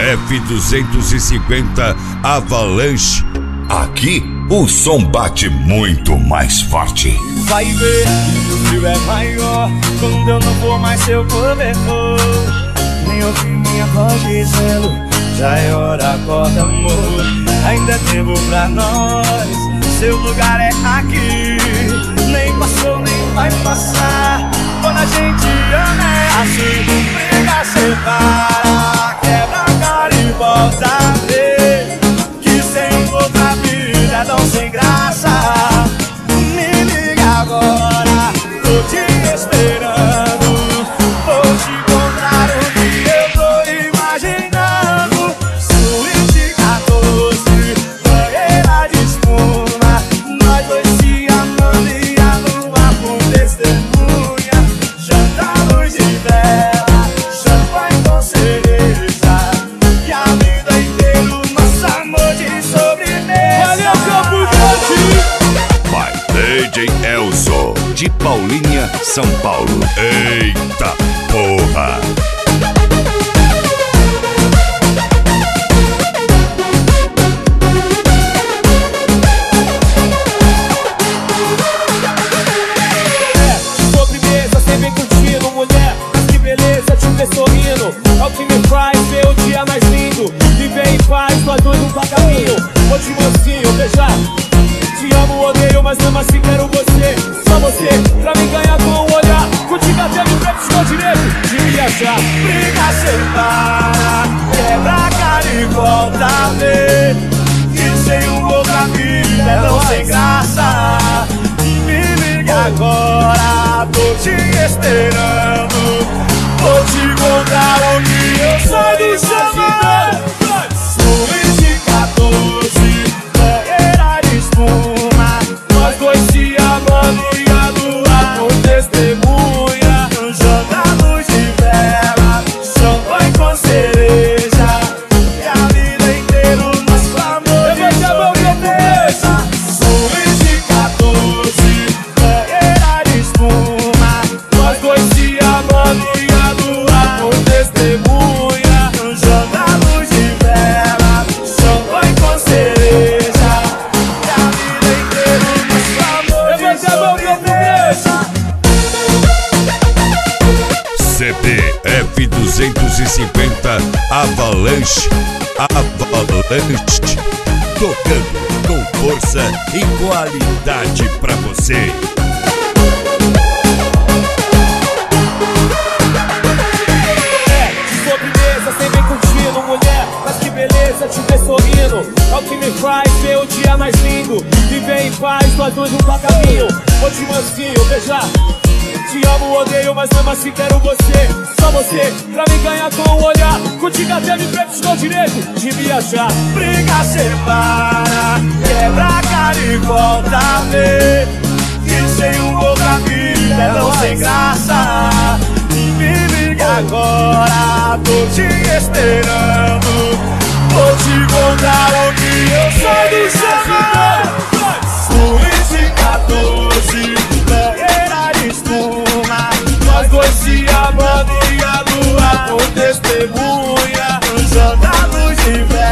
F250 Avalanche. Aqui o som bate muito mais forte. Vai ver que o frio é maior quando eu não vou mais seu cobertor. Nem ouvi minha voz dizendo já é hora, acorda amor. Ainda é tempo pra nós, seu lugar é aqui. Nem passou, nem vai passar. Quando a gente ama é assim. Briga, separa, quebra a cara e volta a ver que sem outra vida é tão sem graça. Me liga agora, tô te esperando. Vou te contar o que eu tô imaginando. Suíte 14, banheira de espuma, nós dois se amando e a lua por testemunha. Janta, luz de vela, champanhe com cereja, e a vida inteira o nosso amor de sobremesa. Valeu, Campo Grande! Vai, DJ Elson, de Paulinha, São Paulo. Eita porra! Sobremesa, cê vem curtindo, mulher. Mas que beleza te ver sorrindo. É o que me faz ver o dia mais lindo. Viver em paz, nós dois no caminho. Vou te mocinho, beijar. Te amo, odeio, mas mesmo assim quero você. Só você, pra me ganhar com um olhar. Contigo até me preparo direito de viajar. Briga, separa, quebra a cara e volta a ver que sem outra vida é tão sem graça. Me liga agora, tô te esperando. Vou te contar o que eu sou do chamado. Suíte 14, banheira de espuma, nós dois se amando e a lua por testemunha. Janta, luz de vela, champanhe com cereja, e a vida inteira o nosso amor de sobremesa. Suíte 14, banheira de espuma, nós dois se amando e a lua por testemunha. Janta, luz de vela, champanhe com cereja, e a vida inteira o nosso amor de sobremesa. CD F250 Avalanche. Avalanche. Tocando com força e qualidade pra você. Sobremesa, cê vem curtindo, mulher. Mas que beleza te ver sorrindo. É o que me faz ver o dia mais lindo. Viver em paz, nós dois no caminho. Vou te mansinho, beijar. Te amo, odeio, mas mesmo assim quero você. Só você, pra me ganhar com um olhar. Contigo até me preparo direito de viajar. Briga, separa, quebra a cara e volta a ver que sem outra vida é tão sem graça. Me liga agora, tô te esperando. Vou te contar o que eu sou do chamado. Suíte 14, banheira de espuma, nós dois se amando e a lua por testemunha. Janta, luz de vela,